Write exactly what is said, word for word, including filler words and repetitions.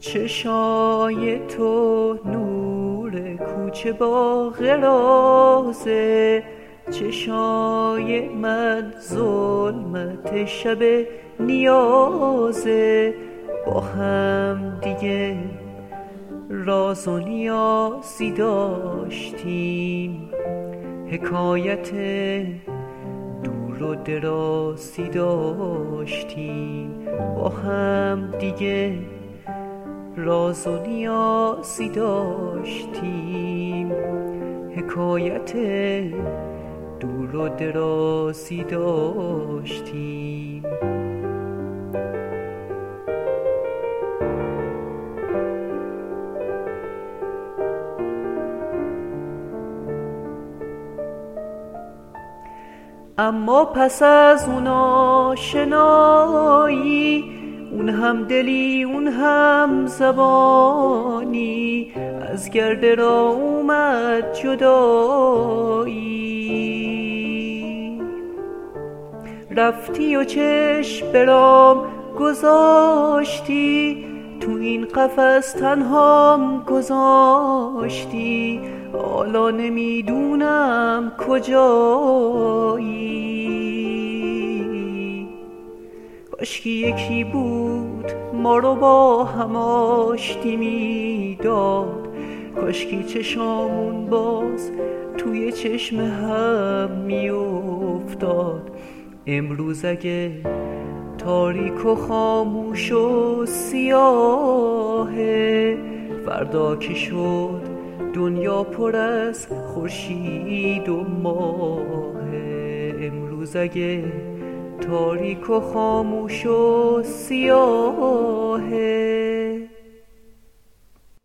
چشای تو نور کوچه با غرازه، چشای من ظلمت شب نیازه. با هم دیگه راز و نیازی داشتیم، حکایت دور و درازی داشتیم. با هم دیگه راز و نیازی داشتیم، حکایت دور و درازی داشتیم. اما پس از اون آشنایی، اون هم دلی اون هم زبانی، از گرد را اومد جدایی. رفتی و چشم برام گذاشتی، تو این قفس تنهام گذاشتی. حالا نمیدونم کجایی. کاشکی یکی بود ما رو با هم آشتی میداد، کاشکی چشامون باز توی چشم هم میافتاد. امروز اگه تاریک و خاموش و سیاهه، فردا که شد دنیا پر از خورشید و ماهه. امروز اگه تاریک و خاموش و سیاه